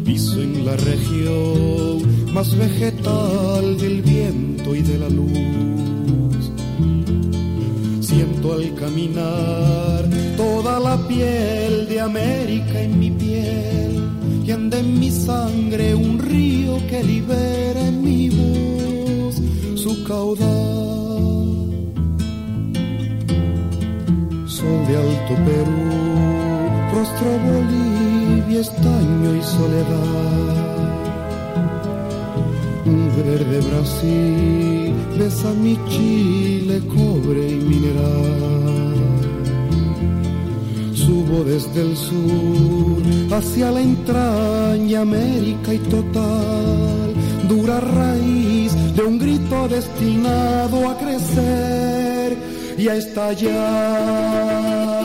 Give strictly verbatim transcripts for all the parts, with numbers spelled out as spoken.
Piso en la región más vegetal del viento y de la luz. Siento al caminar toda la piel de América en mi piel, que anda en mi sangre un río que libera en mi voz su caudal. Sol de Alto Perú, rostro Bolivia, estaño y soledad. Verde Brasil, besa mi Chile, cobre y mineral. Subo desde el sur hacia la entraña, América y total, dura raíz de un grito destinado a crecer y a estallar.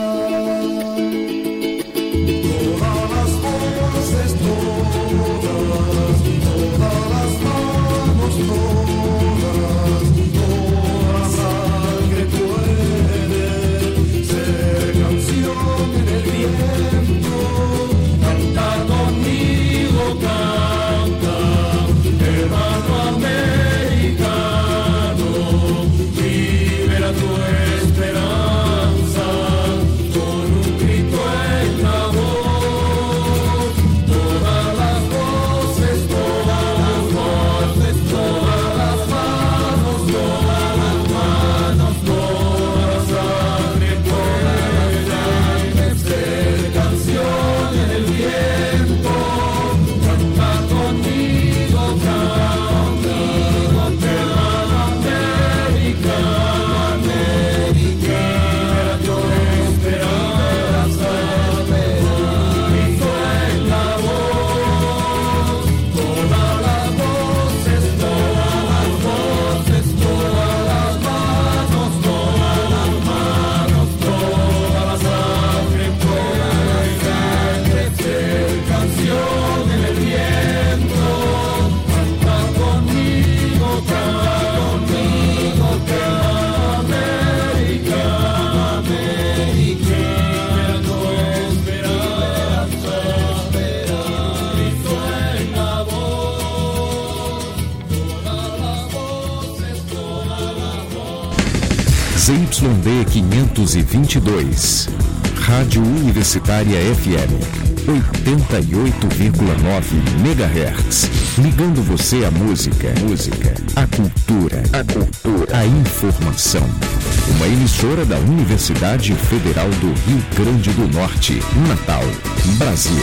Y D quinhentos e vinte e dois, Rádio Universitária F M, oitenta e oito vírgula nove megahertz, ligando você à música, música, à cultura, à cultura, à informação. Uma emissora da Universidade Federal do Rio Grande do Norte, Natal, Brasil.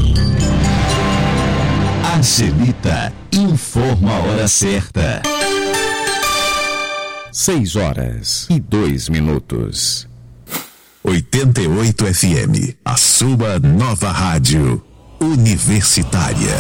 Angelita informa a hora certa. Seis horas e dois minutos. oitenta e oito F M, a sua nova rádio universitária.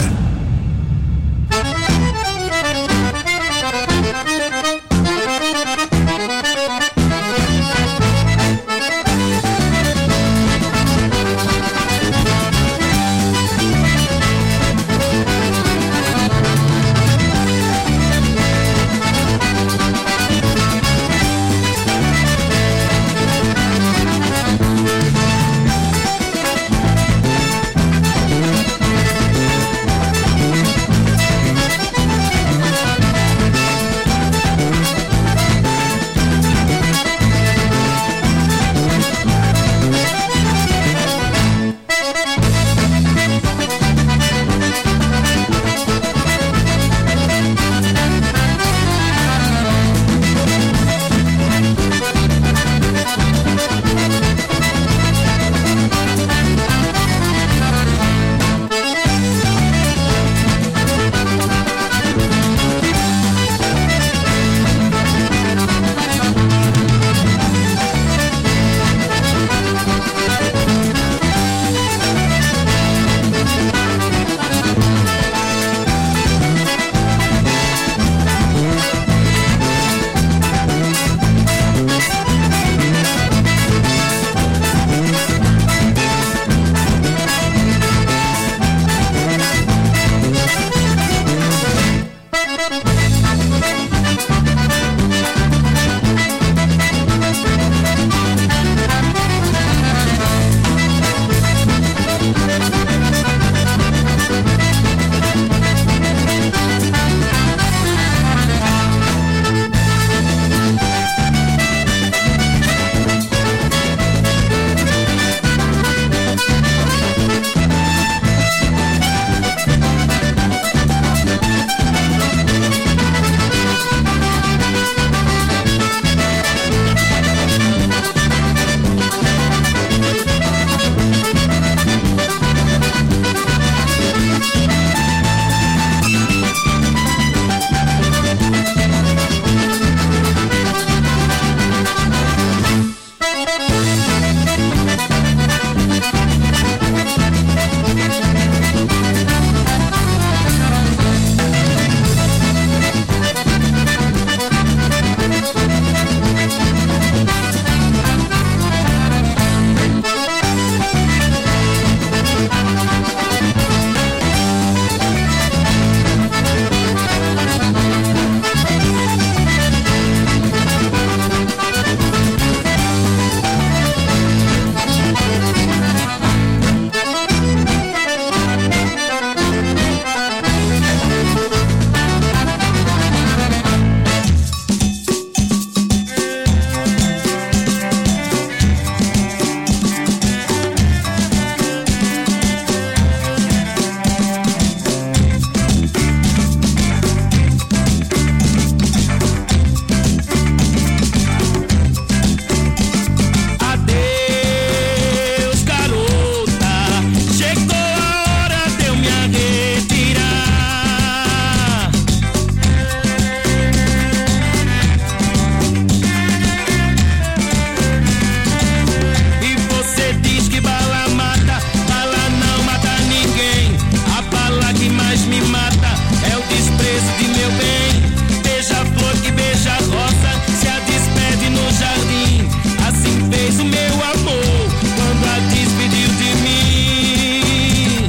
mais me mata é o desprezo de meu bem. Beija-flor que beija a rosa, se a despede no jardim. Assim fez o meu amor quando a despediu de mim.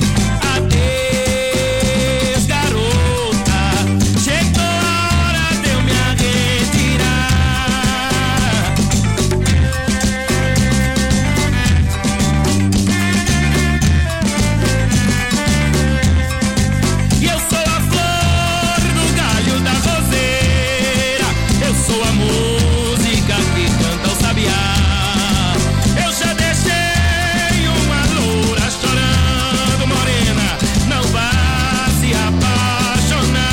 Adeus, garota, chegou a hora de eu me retirar. E eu sou a flor no galho da roseira, eu sou a música que canta o sabiá. Eu já deixei uma loura chorando, morena, não vá se apaixonar.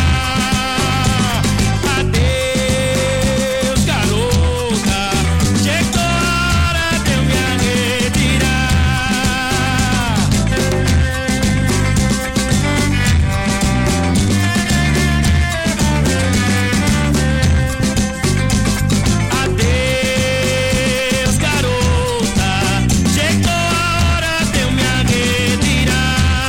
Adeus, garota, chegou a hora de eu me retirar. Adeus, garota, chegou a hora de eu me retirar.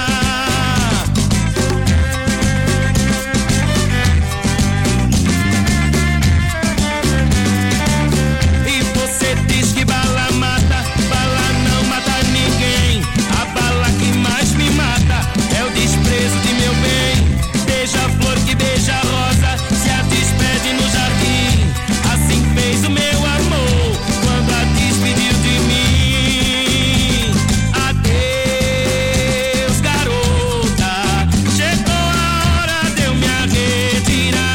E você diz que bala mata, bala não mata ninguém. A bala que mais me mata é o desprezo de meu bem. Beija-flor que beija a rosa, se a despede no jardim. Assim fez o meu amor quando a despediu de mim. Adeus, garota, chegou a hora de eu me retirar.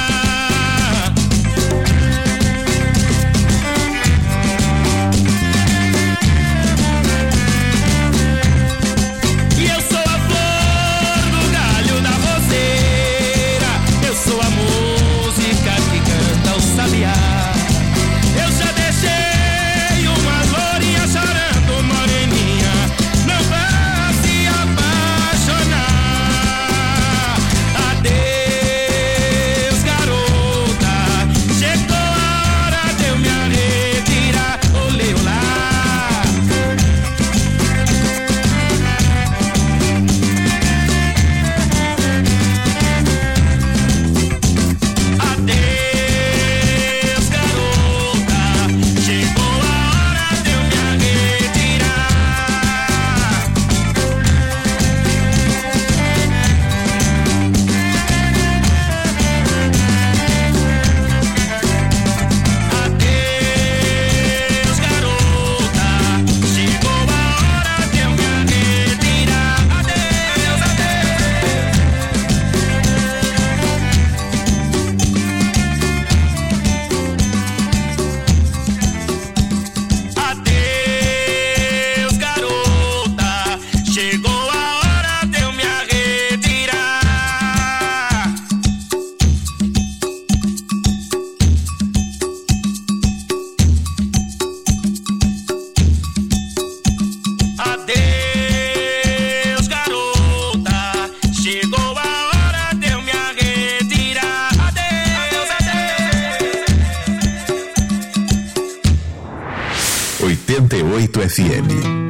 E eu sou a flor do galho da roseira, eu sou a música que canta o sabiá. Eu já deixei uma lourinha chorando, moreninha, não vá se apaixonar. Adeus, garota, chegou a hora de eu me retirar. Olê, olá. Adeus, garota, chegou a hora de eu me retirar. Adeus, garota, chegou a hora de eu me retirar. Adeus, adeus, garota, chegou a hora de eu me retirar. Adeus, garota, chegou a hora de eu me retirar. Adeus, adeus. oitenta e oito F M.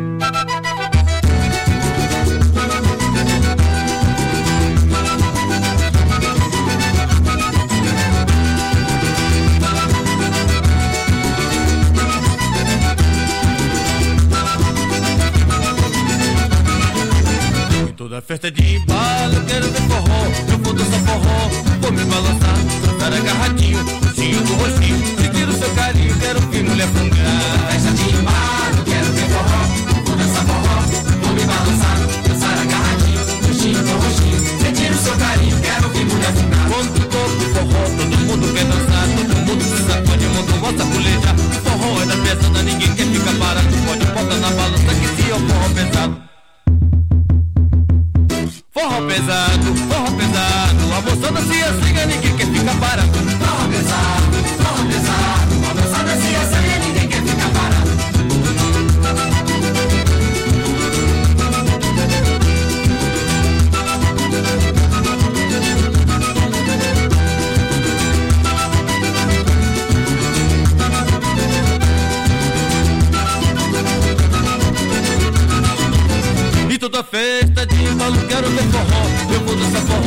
Em toda festa de embalo eu quero ver forró. Eu vou dançar forró, vou me balançar, dançar agarradinho, roxinho do roxinho, sentir o seu carinho, quero ver mulher fungar. Festa de embalo eu quero ver forró, vou dançar forró, vou me balançar, dançar agarradinho, roxinho do roxinho, sentir o seu carinho, quero ver mulher fungar. Quando toco forró, todo mundo quer dançar, todo mundo se sacode, o mundo gosta de pulejar. Forró é da pesada, ninguém quer ficar parado, pode botar na balança que se é o forró pesado. Forró pesado, forró pesado, a moçada se assanha, ninguém quer ficar parado. Forró pesado, forró pesado, a moçada se assanha, ninguém quer ficar parado. toda festa de embalo, quero ver forró. Eu vou dançar forró.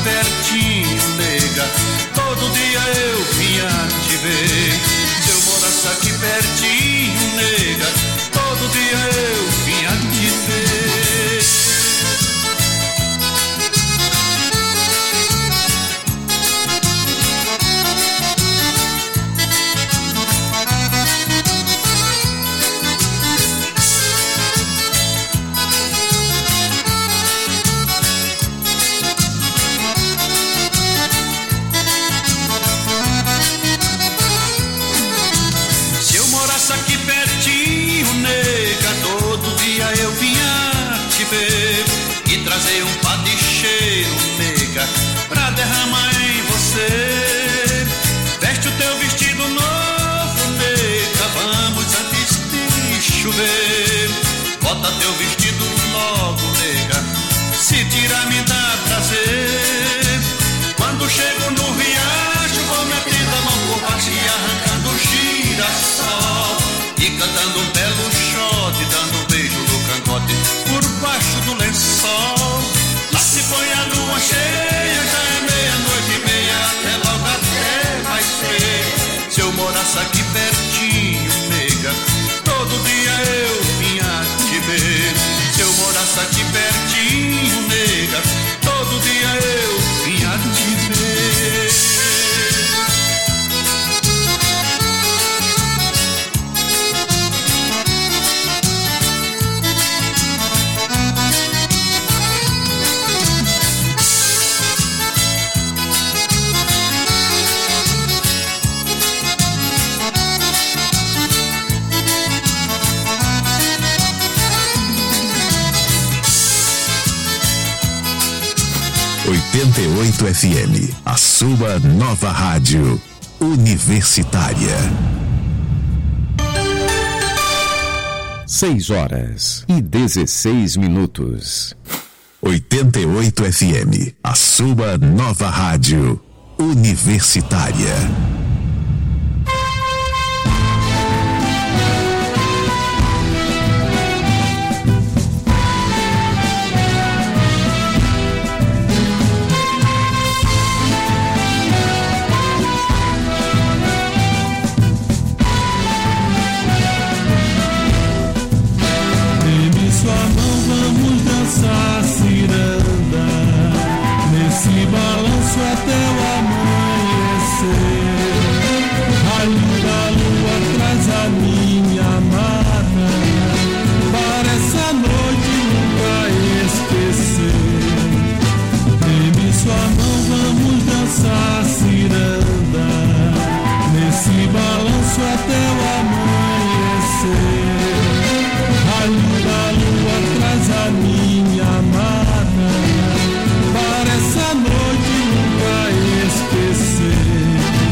pertinho, nega, todo dia eu vinha te ver. Se eu morasse aqui pertinho, nega, todo dia eu vinha te ver. E trazer um padicheiro, nega, pra derramar em você. Veste o teu vestido novo, nega, vamos antes de chover. Bota teu vestido logo, nega, se tirar me dá prazer. Quando chego no riacho, vou metendo a mão por baixo e arrancando o girassol. E cantando um belo shot, dando um beijo no cangote por baixo do lençol. Lá se põe a lua cheia, já é meia-noite e meia, até logo até vai ser. Se eu morasse aqui pertinho, nega, todo dia eu vinha te ver. Se eu morasse aqui pertinho, nega, todo dia eu vinha te ver. oitenta e oito F M, a sua nova rádio universitária. Seis horas e dezesseis minutos. oitenta e oito F M, a sua nova rádio universitária. Até o amanhecer, a linda lua traz a minha amada, parece a noite nunca esquecer. Dê-me sua mão, vamos dançar ciranda, nesse balanço até o amanhecer. A linda lua traz a minha amada, parece a noite nunca esquecer.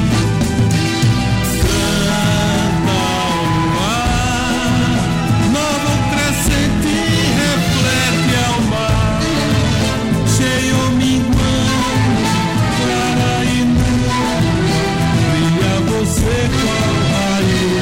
Canta ao luar, novo crescente reflete ao mar, cheio minguando, clara e nua, brilha você qual raio.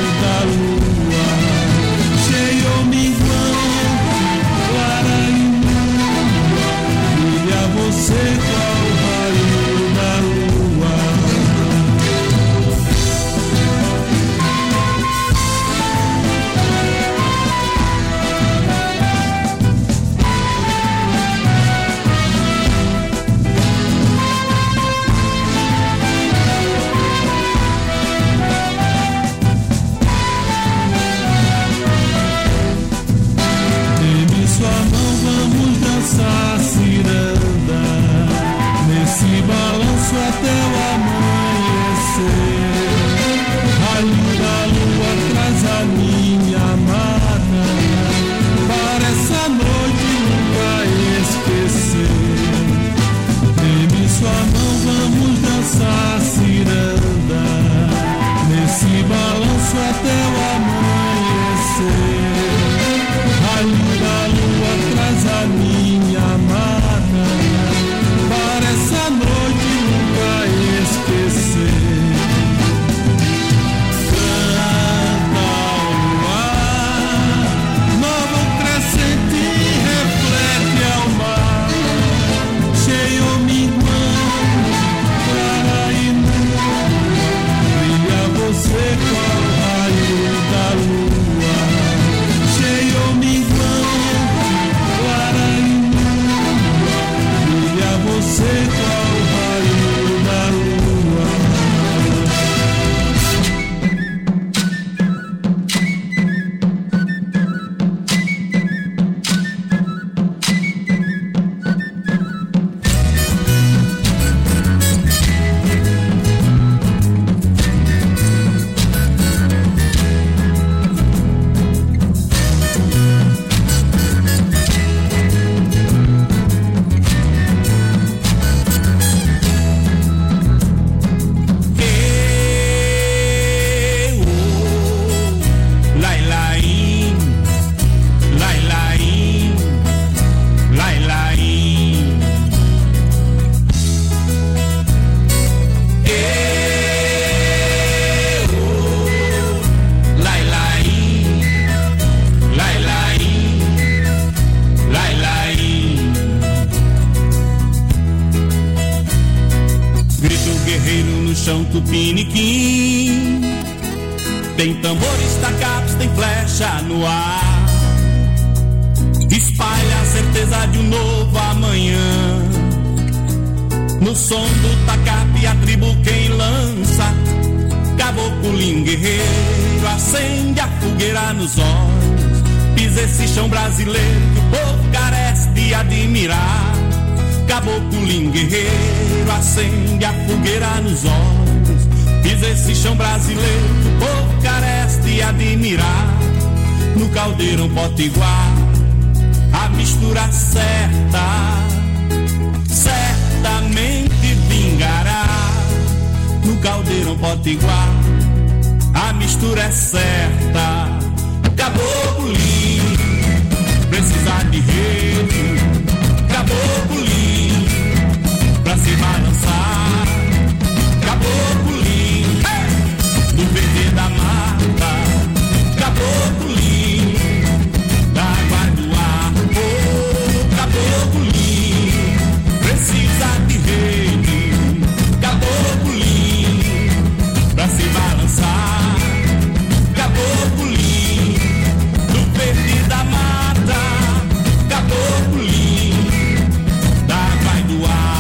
chão tupiniquim. Tem tambores, tacapes, tem flecha no ar. Espalha a certeza de um novo amanhã. No som do tacape a tribo quem lança. Caboclo guerreiro acende a fogueira nos olhos. Pisa esse chão brasileiro que o povo carece de admirar. Caboclo guerreiro acende a fogueira nos olhos. Pisa esse chão brasileiro que o povo carece de admirar. No caldeirão potiguar, a mistura certa certamente vingará. No caldeirão potiguar, a mistura é certa. Caboclo precisa de rede. Caboclo pra se balançar. Caboclo do verde da mata. Caboclo da água do ar. Oh, caboclo precisa de rede. Caboclo pra se balançar. Caboclo do verde da mata. Caboclo da água do ar.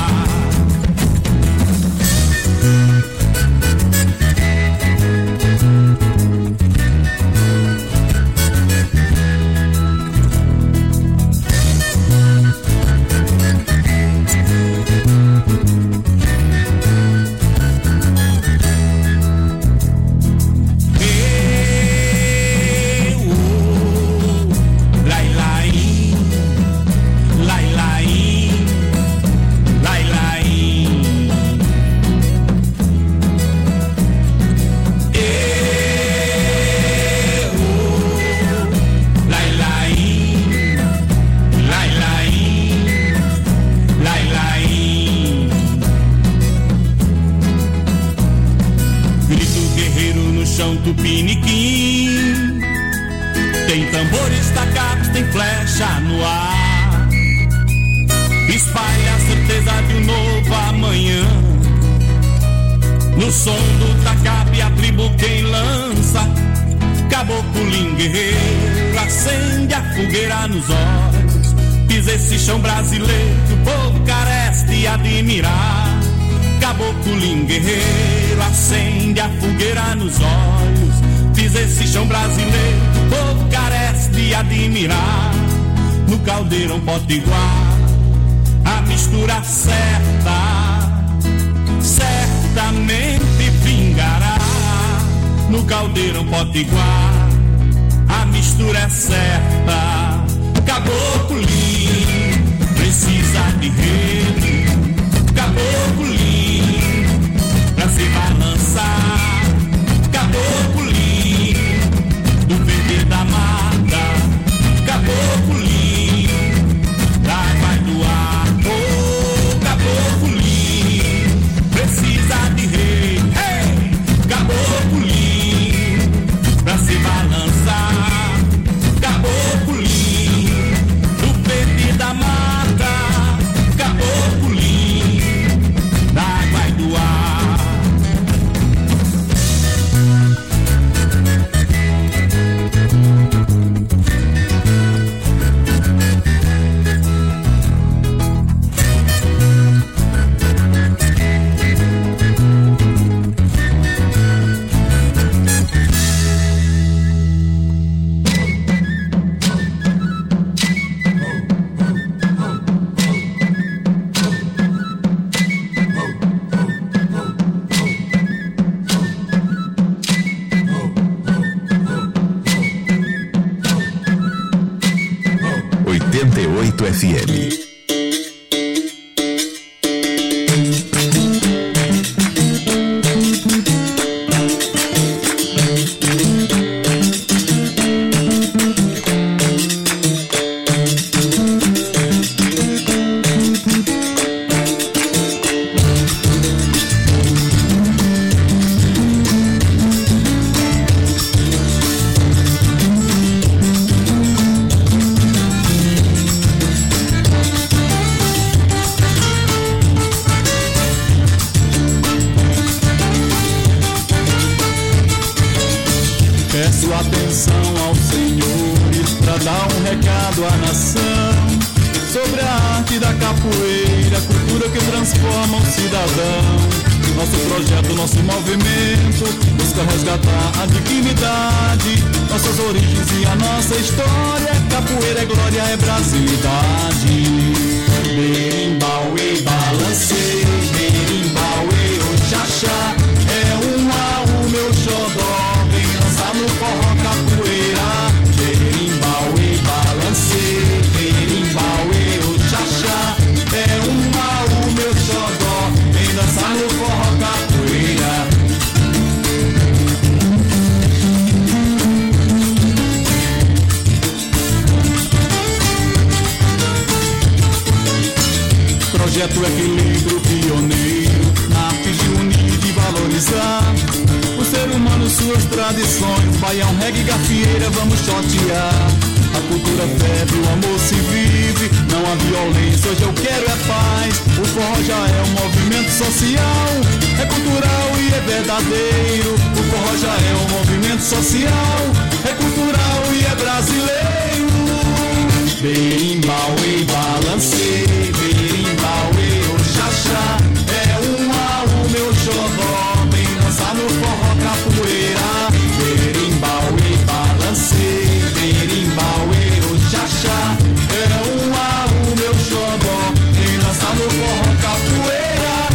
Tupiniquim. Tem tambores, tacapes, tem flecha no ar. Espalha a certeza de um novo amanhã. No som do tacape a tribo quem lança. Caboclo guerreiro acende a fogueira nos olhos. Pisa esse chão brasileiro que o povo carece de admirar. Caboclo guerreiro acende a fogueira nos olhos. Pisa esse chão brasileiro que o povo carece de admirar. No caldeirão potiguar, a mistura certa certamente vingará. No caldeirão potiguar, a mistura é certa. Caboclo precisa de rede. Caboclo pra se balançar. Caboclo do verde da mata. Caboclo da água do ar. Oh, caboclo precisa de rei. Hey! Caboclo pra se balançar. Caboclo do verde da mata. Caboclo da água do ar. oitenta e oito F M. Peço atenção aos senhores pra dar um recado à nação sobre a arte da capoeira, cultura que transforma o cidadão. Nosso projeto, nosso movimento busca resgatar a dignidade, nossas origens e a nossa história. Capoeira é glória, é brasilidade. Berimbau e balancei, berimbau e oxaxá, é um au meu xodó, vem dançar no forró capoeira. Berimbau e balancei, berimbau e oxaxá, é um au meu xodó, vem dançar no forró capoeira. Projeto Equilíbrio pioneiro na arte de unir e de valorizar o ser humano, suas tradições. Baião, reggae, gafieira, vamos chotear. A cultura febre, o amor se vive, não há violência, hoje eu quero é paz. O forró já é um movimento social, é cultural e é verdadeiro. O forró já é um movimento social, é cultural e é brasileiro. Berimbau e balancei, berimbau e oxaxá, é um au meu xodó, vem dançar no forró capoeira. Berimbau e balancei, berimbau e oxaxá, é um au meu xodó, vem dançar no forró capoeira.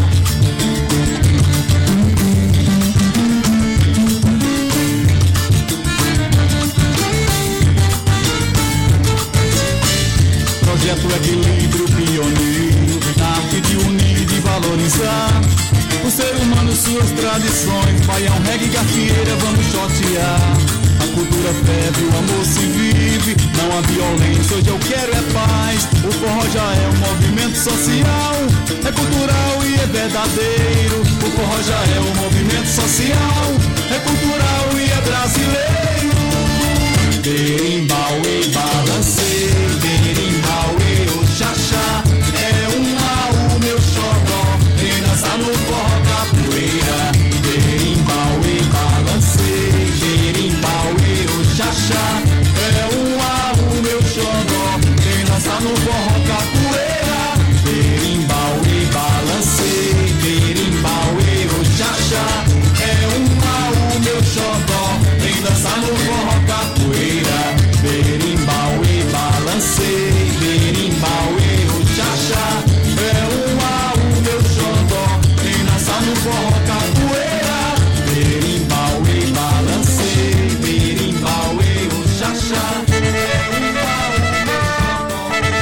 Projeto Equilíbrio pioneiro na arte de unir e de valorizar o ser humano, suas tradições. Baião, reggae, gafieira, vamos chotear. A cultura febre, o amor se vive, não há violência, hoje eu quero é paz. O forró já é um movimento social, é cultural e é verdadeiro. O forró já é um movimento social, é cultural e é brasileiro. Berimbau e balancei, berimbau e oxaxá, é um au meu xodó, vem dançar no forró capoeira. Berimbau e balancei, berimbau e oxaxá, é um au meu xodó, vem dançar no forró capoeira. Berimbau e balancei, berimbau e oxaxá, é um au meu xodó, vem dançar no forró capoeira. Berimbau e balancei, berimbau e oxaxá, é um au meu xodó, vem dançar no forró capoeira. Berimbau e balancei, berimbau e oxaxá, é um au meu xodó, vem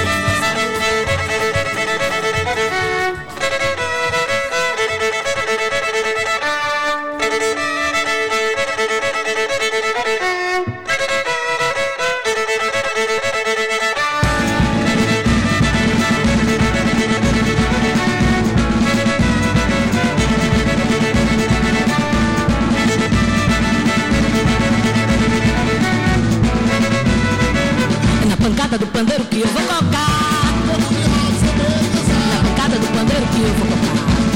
do pandeiro que eu vou tocar. Na pancada do pandeiro que eu vou tocar.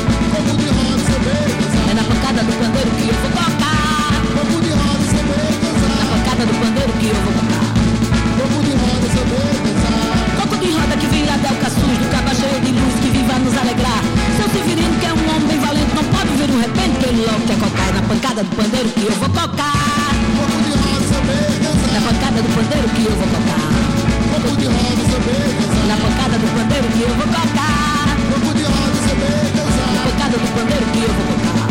É na pancada do pandeiro que eu vou tocar. Na pancada do pandeiro que eu vou tocar. Coco de roda que vira Del Caçuz, do caba cheio de luz que viva nos alegrar. Seu Severino que é um homem bem valente, não pode ver um repente que ele logo quer cocar. É na pancada do pandeiro que eu vou tocar. Na pancada do pandeiro que eu vou tocar. Na pancada do pandeiro que eu vou tocar. Na pancada do pandeiro que eu vou tocar.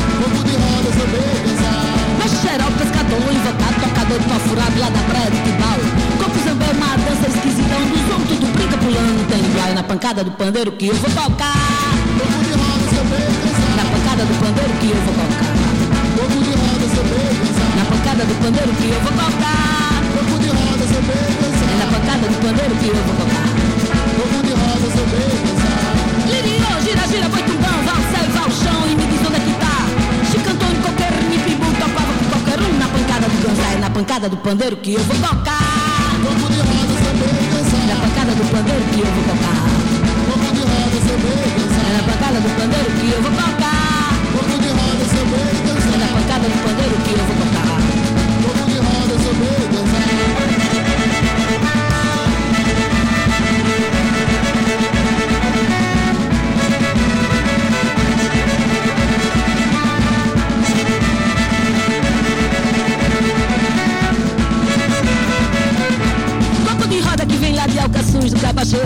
Mexe geral, pescador, invocado, tocador de pau furado lá da praia de Tibau. Coco zambé, uma dança esquisita, onde os homens tudo brinca pulando, tem igual. Na pancada do pandeiro que eu vou tocar. Na pancada do pandeiro que eu vou tocar. Na pancada do pandeiro que eu vou tocar. É na pancada do pandeiro que eu vou tocar. Lirio, gira, gira, foi tumbão, valsei, vai ao chão e me diz onde é que tá. Chico Antônio, qualquer Nipibu, topava com qualquer um. Na pancada do ganzá, é na pancada do pandeiro que eu vou tocar. Na pancada do pandeiro que eu vou tocar. É na pancada do pandeiro que eu vou tocar. É na pancada do pandeiro que eu vou tocar.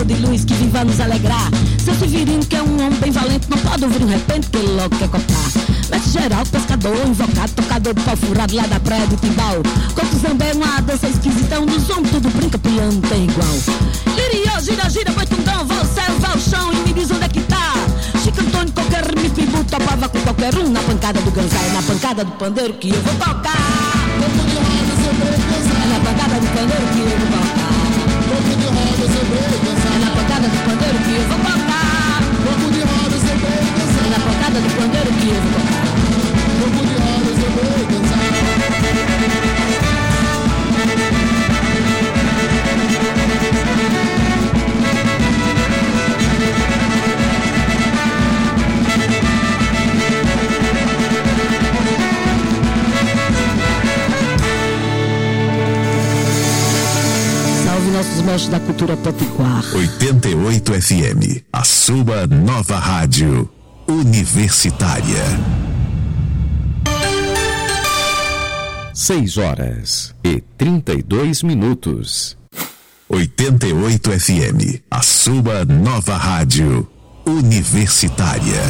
de luz que viva nos alegrar. Seu Severino, que é um homem bem valente, não pode ouvir um repente que ele logo quer cortar. Mestre geral, pescador, invocado, tocador de pau furado lá da praia do Timbal. Coco Zambé, uma dança esquisitão, nos homens tudo brinca, pulando, tem igual. Lirió, gira, gira, boi tundão, vai ao céu, vai ao chão e me diz onde é que tá. Chico Antônio, qualquer me pibu, topava com qualquer um, na pancada do ganzai, na pancada do pandeiro que eu vou tocar. É na pancada do pandeiro que eu vou tocar. É na pancada do pandeiro que eu vou tocar. É na pancada do pandeiro que eu vou tocar. Salve nossos mestres da cultura potiguar. oitenta e oito F M, a sua nova rádio universitária. Seis horas e trinta e dois minutos. oitenta e oito F M, a sua nova rádio universitária.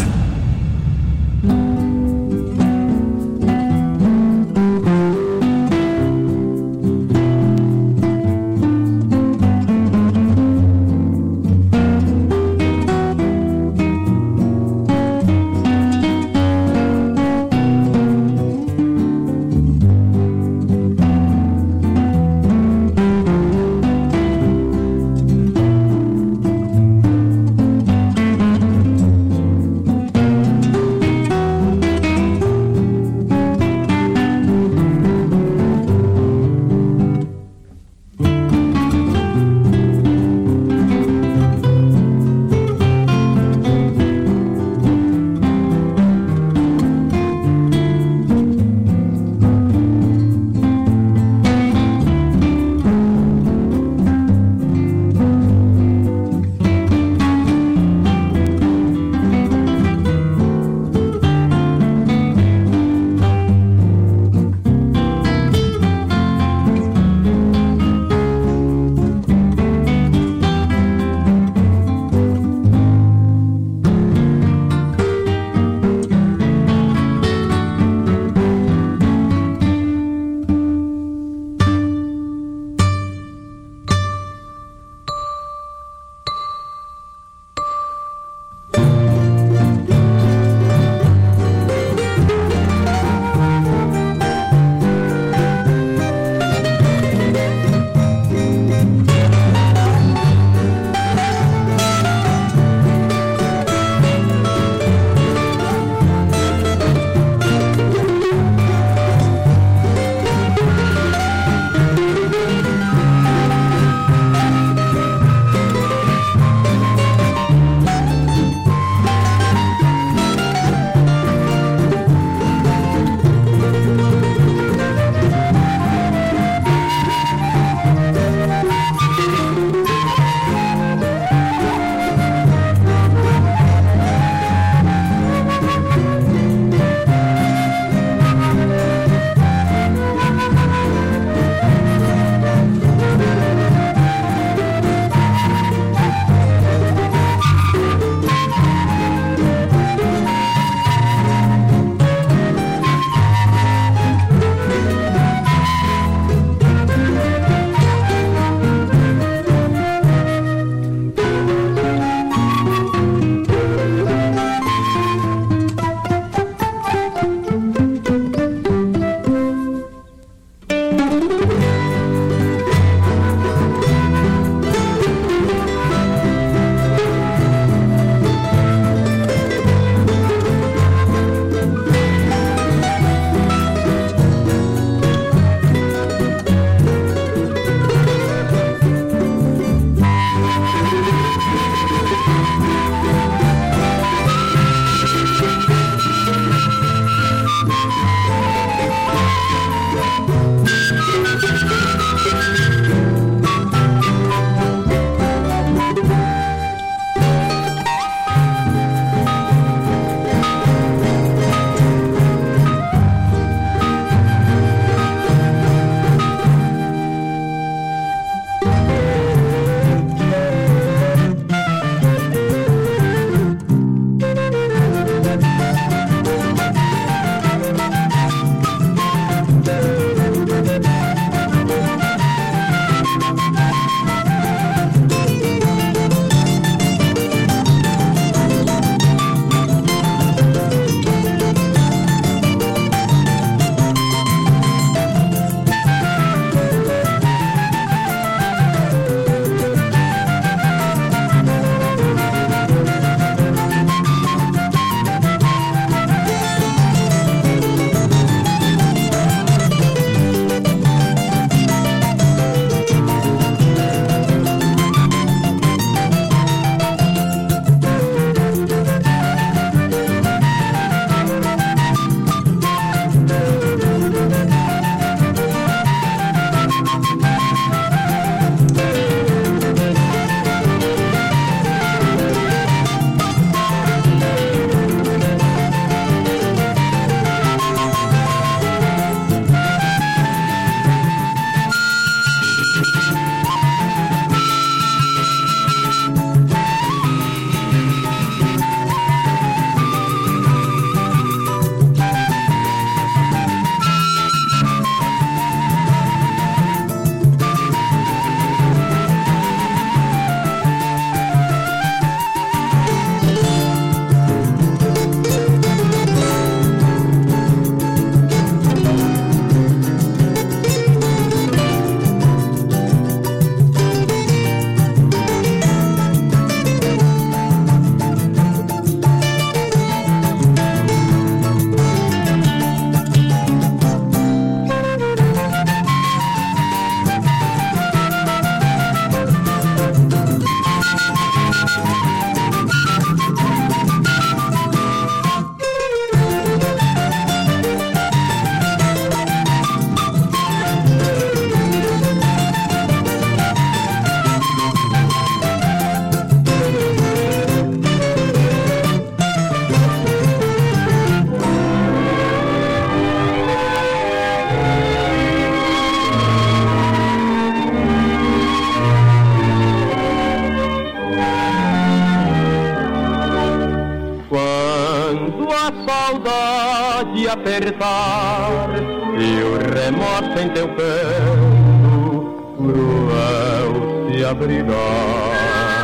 apertar e o remorso em teu peito cruel se abrigar.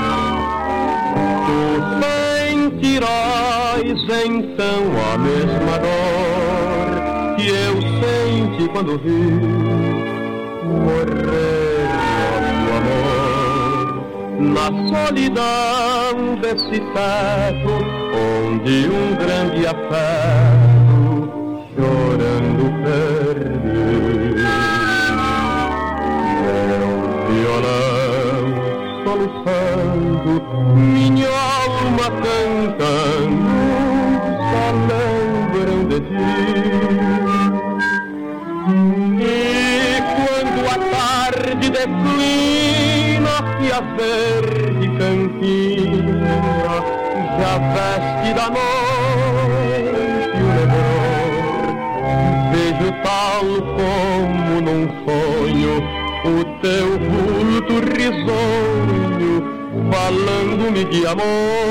Tu sentirás então a mesma dor que eu senti quando vi morrer nosso amor na solidão desse teto onde um grande afeto chorando perdi. Meu violão soluçando, minha alma cantando, só lembram de ti. E quando a tarde declina e a verde campina já veste da noite o negror, vejo tal como num sonho o teu vulto risonho falando-me de amor.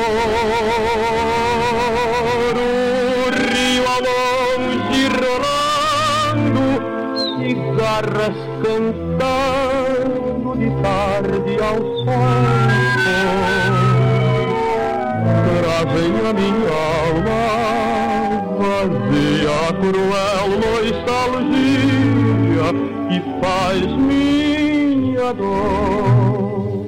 O rio ao longe rolando, cigarras cantando de tarde ao sol, trazem a minha alma vazia, cruel nostalgia que faz minha dor.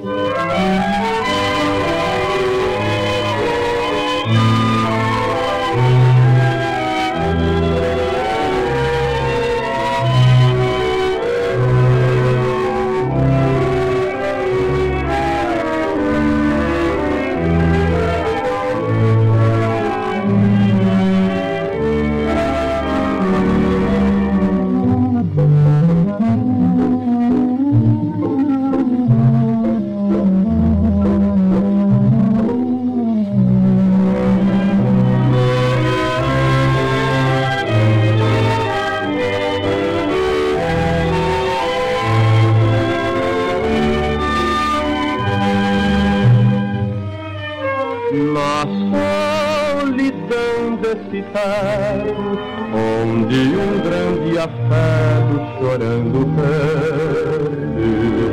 Onde um grande afeto chorando perde.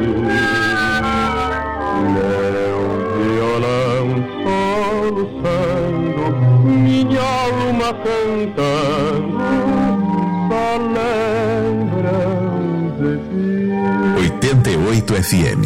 Meu violão soluçando, minha alma cantando, só lembram de ti. oitenta e oito F M.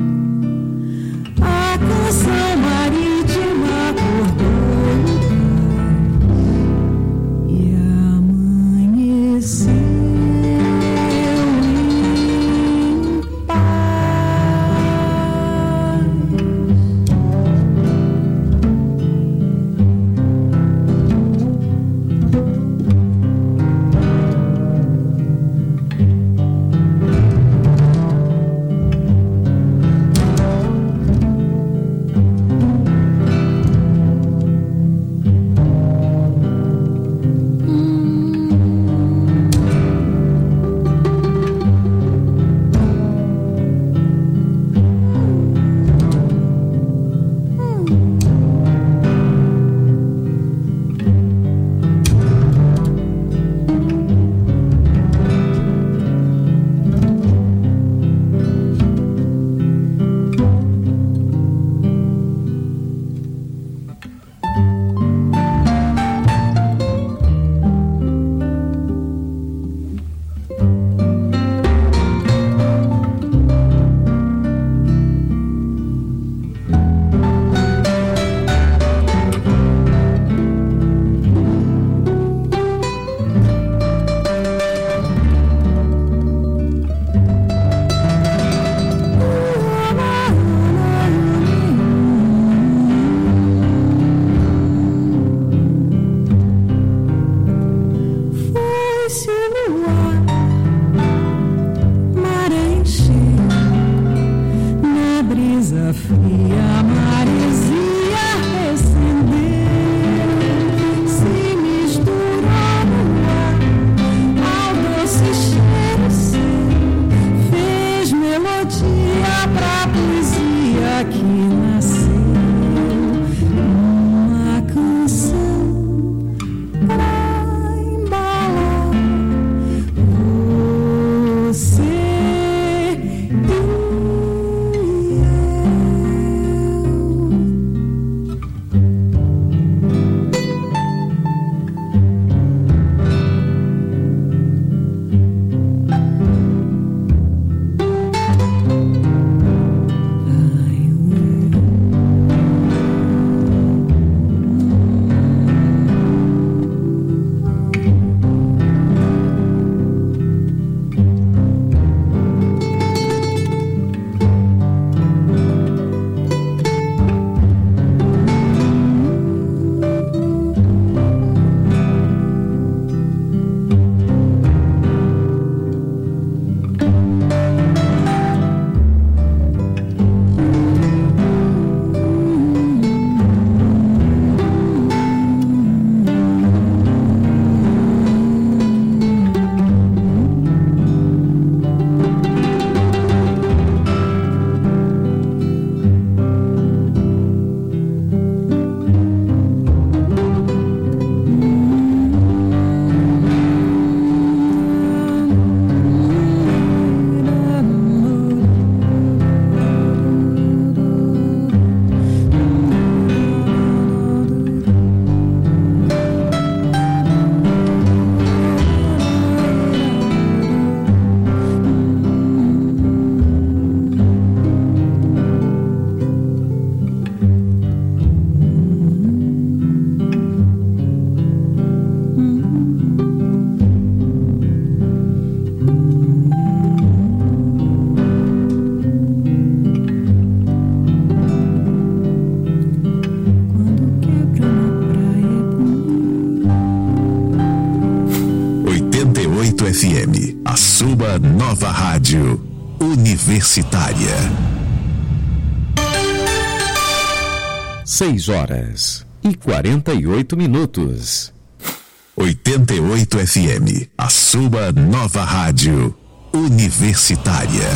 A canção marítima acordou oito F M, a sua nova rádio universitária. Seis horas e quarenta e oito minutos. oitenta e oito F M, a sua nova rádio universitária.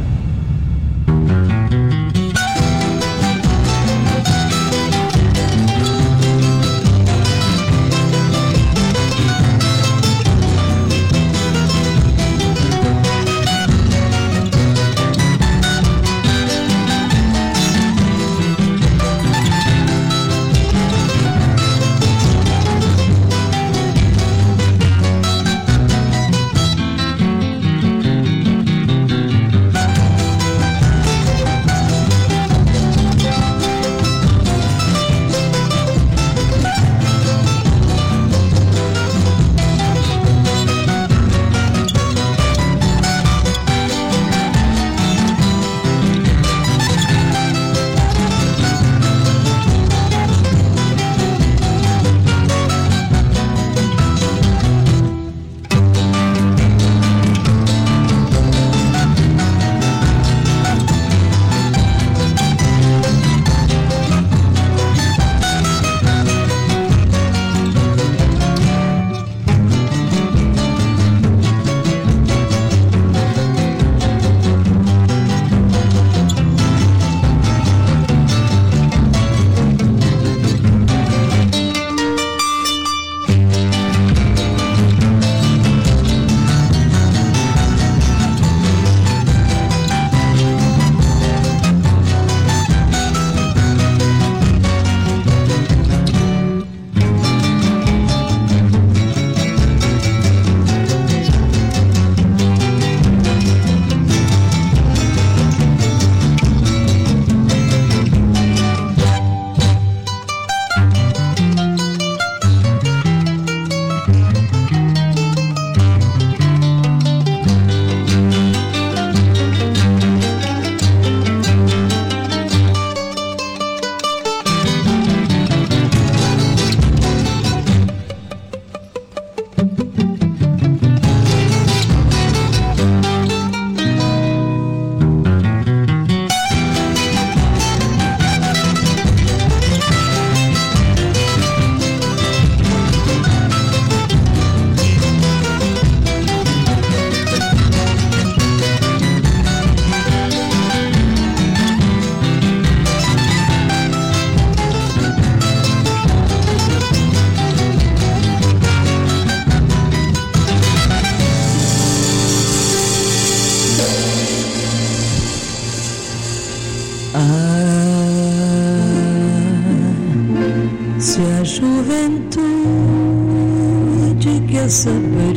Essa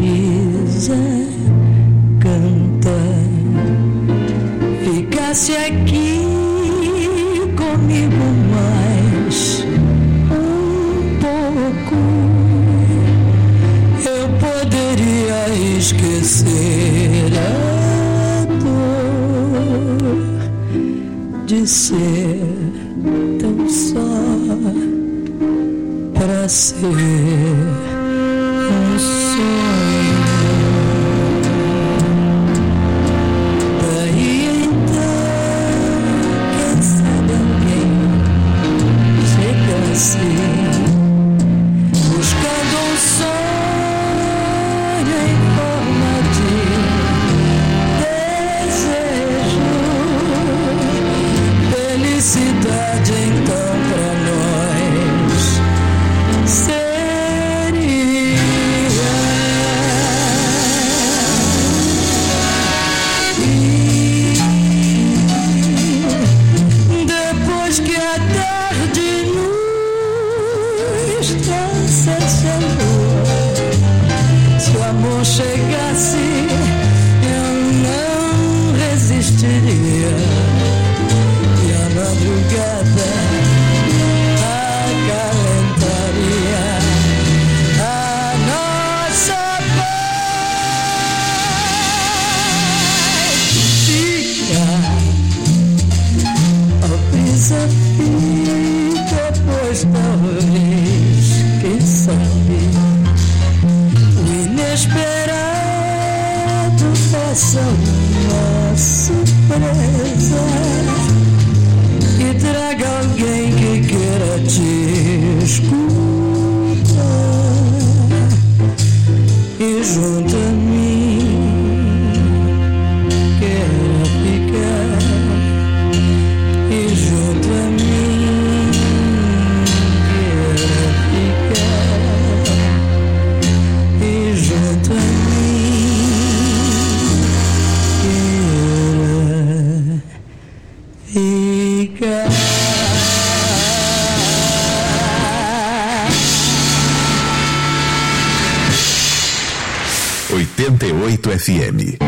brisa canta, ficasse aqui comigo mais um pouco, eu poderia esquecer a dor de ser tão só pra ser um sonho. Daí então, quem sabe alguém chega assim, buscando um sonho em forma de desejo, felicidade então pra nós seria. Depois que a tarde nos trouxesse a lua, se o amor chegasse, eu não resistiria, e a madrugada acalentaria a nossa paz. Fica a brisa fica, depois talvez, quem sabe, o inesperado faça uma surpresa e traga alguém que queira te escutar e junto a mim queira ficar e junto a mim queira ficar e junto a mim queira ficar. oitenta e oito F M.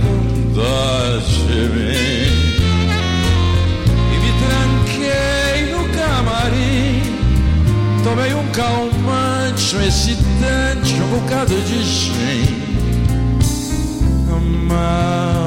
dó de mim. E me tranquei no camarim, tomei um calmante, um excitante, um bocado de gin. Amar